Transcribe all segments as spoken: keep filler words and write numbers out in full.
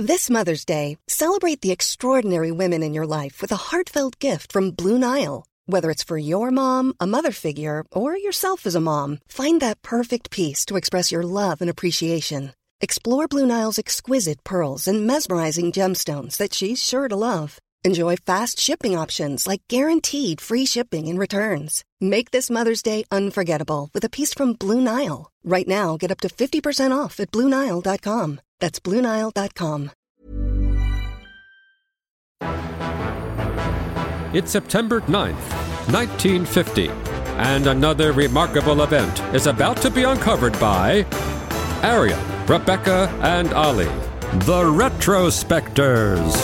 This Mother's Day, celebrate the extraordinary women in your life with a heartfelt gift from Blue Nile. Whether it's for your mom, a mother figure, or yourself as a mom, find that perfect piece to express your love and appreciation. Explore Blue Nile's exquisite pearls and mesmerizing gemstones that she's sure to love. Enjoy fast shipping options like guaranteed free shipping and returns. Make this Mother's Day unforgettable with a piece from Blue Nile. Right now, get up to fifty percent off at Blue Nile dot com. That's Blue Nile dot com. It's September ninth, nineteen fifty, and another remarkable event is about to be uncovered by Arion, Rebecca, and Ali, the Retrospectors.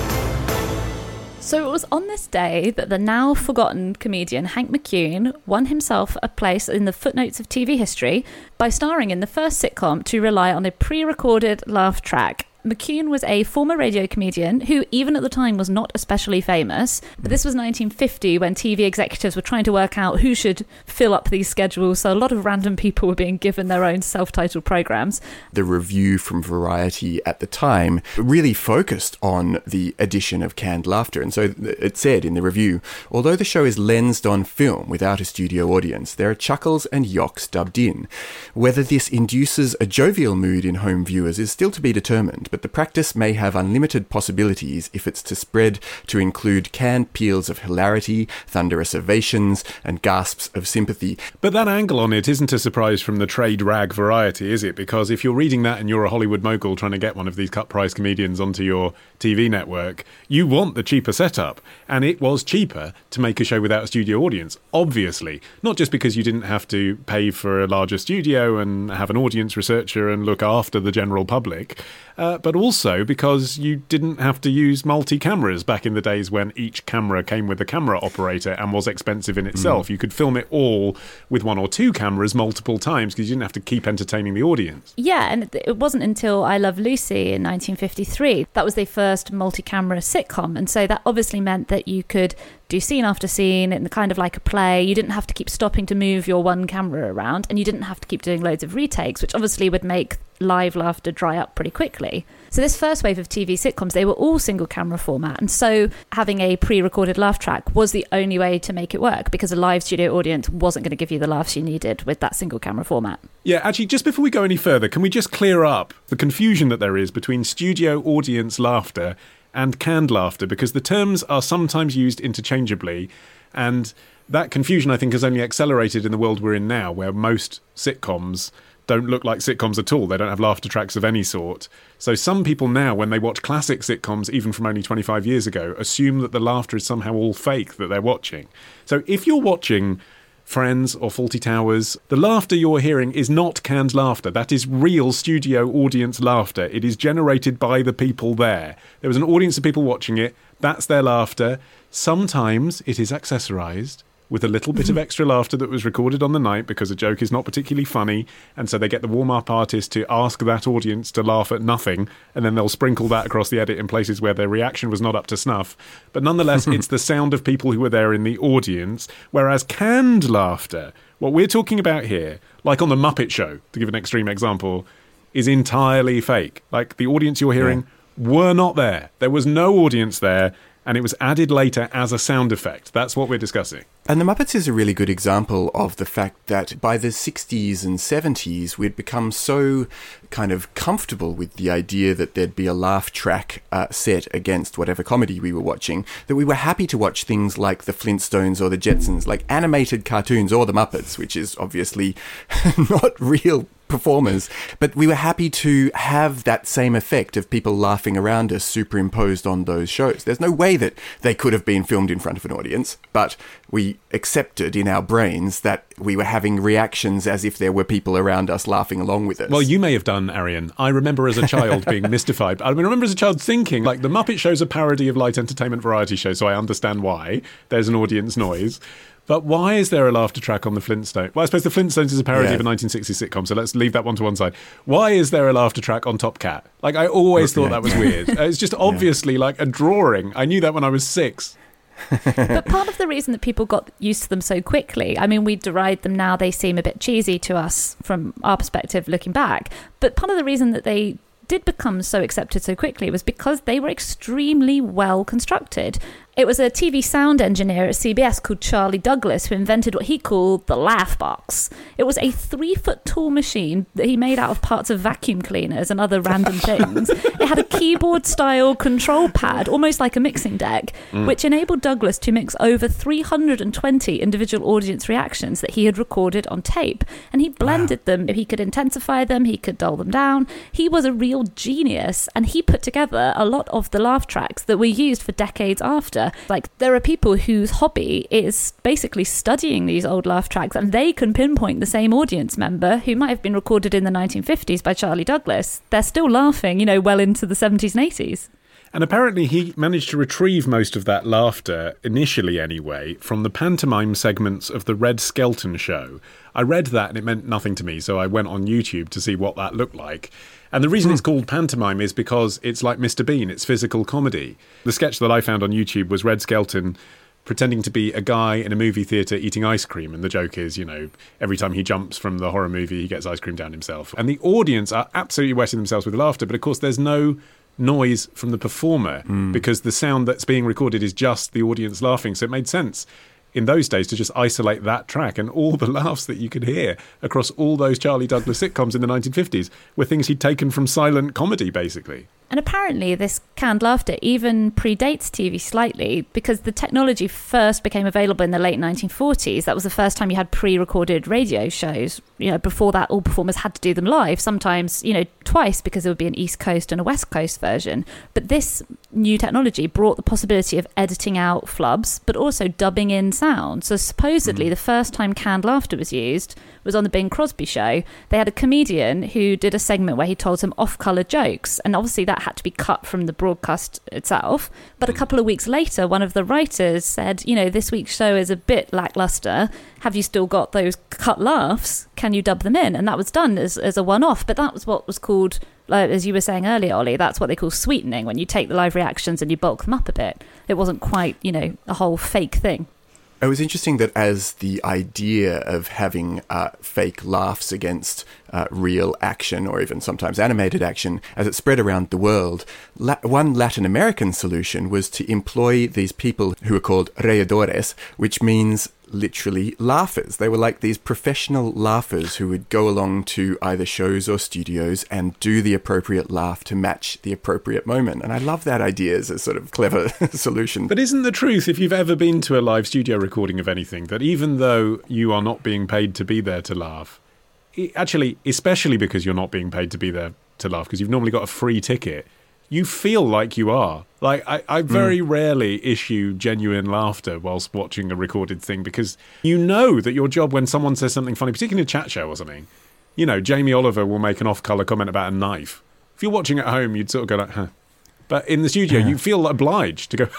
So it was on this day that the now forgotten comedian Hank McCune won himself a place in the footnotes of T V history by starring in the first sitcom to rely on a pre-recorded laugh track. McCune was a former radio comedian who, even at the time, was not especially famous. But this was nineteen fifty, when T V executives were trying to work out who should fill up these schedules, so a lot of random people were being given their own self-titled programs. The review from Variety at the time really focused on the addition of canned laughter. And so it said in the review, although the show is lensed on film without a studio audience, there are chuckles and yocks dubbed in. Whether this induces a jovial mood in home viewers is still to be determined, but the practice may have unlimited possibilities if it's to spread to include canned peals of hilarity, thunderous ovations, and gasps of sympathy. But that angle on it isn't a surprise from the trade rag Variety, is it? Because if you're reading that and you're a Hollywood mogul trying to get one of these cut-price comedians onto your T V network, you want the cheaper setup. And it was cheaper to make a show without a studio audience, obviously. Not just because you didn't have to pay for a larger studio and have an audience researcher and look after the general public, uh, but also because you didn't have to use multi-cameras back in the days when each camera came with a camera operator and was expensive in itself. Mm. You could film it all with one or two cameras multiple times because you didn't have to keep entertaining the audience. Yeah, and it wasn't until I Love Lucy in nineteen fifty-three that was the first multi-camera sitcom, and so that obviously meant that you could do scene after scene and kind of like a play. You didn't have to keep stopping to move your one camera around, and you didn't have to keep doing loads of retakes, which obviously would make live laughter dry up pretty quickly. So this first wave of T V sitcoms, they were all single camera format, and so having a pre-recorded laugh track was the only way to make it work, because a live studio audience wasn't going to give you the laughs you needed with that single camera format. Yeah, actually, just before we go any further, can we just clear up the confusion that there is between studio audience laughter and canned laughter, because the terms are sometimes used interchangeably, and that confusion, I think, has only accelerated in the world we're in now, where most sitcoms don't look like sitcoms at all. They don't have laughter tracks of any sort. So some people now, when they watch classic sitcoms, even from only twenty-five years ago, assume that the laughter is somehow all fake that they're watching. So if you're watching Friends or Fawlty Towers, the laughter you're hearing is not canned laughter. That is real studio audience laughter. It is generated by the people there. There was an audience of people watching it. That's their laughter. Sometimes it is accessorized with a little bit of extra laughter that was recorded on the night because a joke is not particularly funny, and so they get the warm-up artist to ask that audience to laugh at nothing, and then they'll sprinkle that across the edit in places where their reaction was not up to snuff. But nonetheless, it's the sound of people who were there in the audience, whereas canned laughter, what we're talking about here, like on The Muppet Show, to give an extreme example, is entirely fake. Like, the audience you're hearing yeah. were not there. There was no audience there, and it was added later as a sound effect. That's what we're discussing. And The Muppets is a really good example of the fact that by the sixties and seventies, we'd become so kind of comfortable with the idea that there'd be a laugh track uh, set against whatever comedy we were watching, that we were happy to watch things like the Flintstones or the Jetsons, like animated cartoons, or the Muppets, which is obviously not real performers, but we were happy to have that same effect of people laughing around us superimposed on those shows. There's no way that they could have been filmed in front of an audience, but we accepted in our brains that we were having reactions as if there were people around us laughing along with us. Well, you may have done, Arion. I remember as a child being mystified. I mean, I remember as a child thinking, like, the Muppet Show's a parody of light entertainment variety show, so I understand why there's an audience noise. But why is there a laughter track on the Flintstones? Well, I suppose the Flintstones is a parody yeah. of a nineteen sixties sitcom, so let's leave that one to one side. Why is there a laughter track on Top Cat? Like, I always thought that was weird. It's just obviously yeah. like a drawing. I knew that when I was six. But part of the reason that people got used to them so quickly, I mean, we deride them now, they seem a bit cheesy to us from our perspective looking back, but part of the reason that they did become so accepted so quickly was because they were extremely well constructed. It was a T V sound engineer at C B S called Charlie Douglas who invented what he called the laugh box. It was a three-foot-tall machine that he made out of parts of vacuum cleaners and other random things. It had a keyboard-style control pad, almost like a mixing deck, mm. which enabled Douglas to mix over three hundred twenty individual audience reactions that he had recorded on tape. And he blended wow. them. He could intensify them. He could dull them down. He was a real genius, and he put together a lot of the laugh tracks that were used for decades after. Like, there are people whose hobby is basically studying these old laugh tracks, and they can pinpoint the same audience member who might have been recorded in the nineteen fifties by Charlie Douglas. They're still laughing, you know, well into the seventies and eighties. And apparently he managed to retrieve most of that laughter, initially anyway, from the pantomime segments of the Red Skelton show. I read that and it meant nothing to me, so I went on YouTube to see what that looked like. And the reason mm. it's called pantomime is because it's like Mister Bean, it's physical comedy. The sketch that I found on YouTube was Red Skelton pretending to be a guy in a movie theatre eating ice cream. And the joke is, you know, every time he jumps from the horror movie, he gets ice cream down himself. And the audience are absolutely wetting themselves with laughter. But of course, there's no noise from the performer mm. because the sound that's being recorded is just the audience laughing. So it made sense in those days to just isolate that track, and all the laughs that you could hear across all those Charlie Douglas sitcoms in the nineteen fifties were things he'd taken from silent comedy, basically. And apparently this canned laughter even predates T V slightly, because the technology first became available in the late nineteen forties. That was the first time you had pre-recorded radio shows. You know, before that, all performers had to do them live, sometimes, you know, twice, because there would be an East Coast and a West Coast version. But this new technology brought the possibility of editing out flubs, but also dubbing in sound. So supposedly mm. the first time canned laughter was used was on the Bing Crosby show. They had a comedian who did a segment where he told some off-colour jokes, and obviously that had to be cut from the broadcast itself. But a couple of weeks later, one of the writers said, you know, this week's show is a bit lackluster. Have you still got those cut laughs? Can you dub them in? And that was done as, as a one-off. But that was what was called, like, as you were saying earlier, Ollie, that's what they call sweetening, when you take the live reactions and you bulk them up a bit. It wasn't quite, you know, a whole fake thing. It was interesting that as the idea of having uh, fake laughs against uh, real action, or even sometimes animated action, as it spread around the world, la- one Latin American solution was to employ these people who were called reidores, which means literally laughers. They were like these professional laughers who would go along to either shows or studios and do the appropriate laugh to match the appropriate moment. And I love that idea as a sort of clever solution. But isn't the truth, if you've ever been to a live studio recording of anything, that even though you are not being paid to be there to laugh, it, actually, especially because you're not being paid to be there to laugh, because you've normally got a free ticket, you feel like you are. Like, I, I very mm. rarely issue genuine laughter whilst watching a recorded thing, because you know that your job, when someone says something funny, particularly in a chat show or something, you know, Jamie Oliver will make an off-colour comment about a knife. If you're watching at home, you'd sort of go like, huh. But in the studio, you feel obliged to go,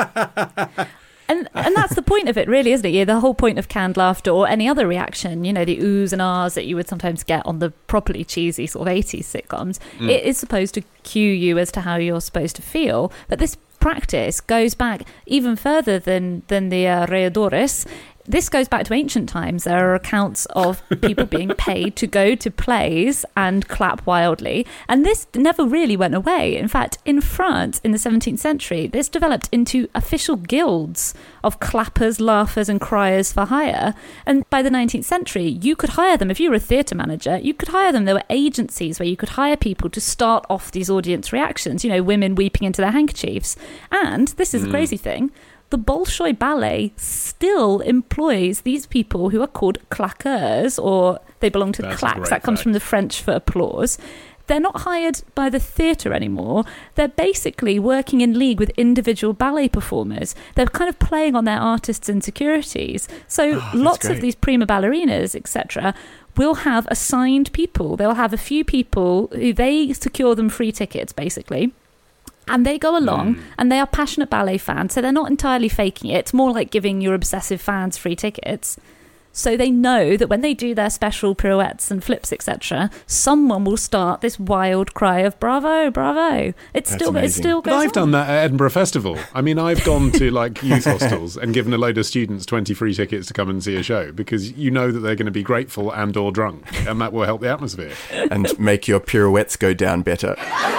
And and that's the point of it, really, isn't it? Yeah, the whole point of canned laughter, or any other reaction, you know, the oohs and ahs that you would sometimes get on the properly cheesy sort of eighties sitcoms, mm. it is supposed to cue you as to how you're supposed to feel. But this practice goes back even further than, than the uh, reidores. This goes back to ancient times. There are accounts of people being paid to go to plays and clap wildly. And this never really went away. In fact, in France in the seventeenth century, this developed into official guilds of clappers, laughers and criers for hire. And by the nineteenth century, you could hire them. If you were a theatre manager, you could hire them. There were agencies where you could hire people to start off these audience reactions, you know, women weeping into their handkerchiefs. And this is mm. the crazy thing. The Bolshoi Ballet still employs these people who are called claqueurs, or they belong to the claques. That comes fact. from the French for applause. They're not hired by the theatre anymore. They're basically working in league with individual ballet performers. They're kind of playing on their artists' insecurities. So oh, lots great. of these prima ballerinas, et cetera, will have assigned people. They'll have a few people who they secure them free tickets, basically. And they go along mm. and they are passionate ballet fans, so they're not entirely faking it. It's more like giving your obsessive fans free tickets. So they know that when they do their special pirouettes and flips, et cetera, someone will start this wild cry of "Bravo, bravo!" It's That's still, it amazing. still goes But I've on. done that at Edinburgh Festival. I mean, I've gone to like youth hostels and given a load of students twenty free tickets to come and see a show because you know that they're going to be grateful and or drunk, and that will help the atmosphere. And make your pirouettes go down better.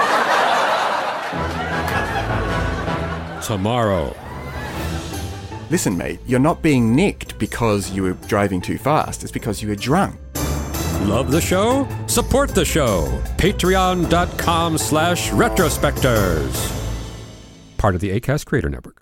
Tomorrow. Listen, mate, you're not being nicked because you were driving too fast. It's because you were drunk. Love the show? Support the show. Patreon.com slash retrospectors. Part of the Acast Creator Network.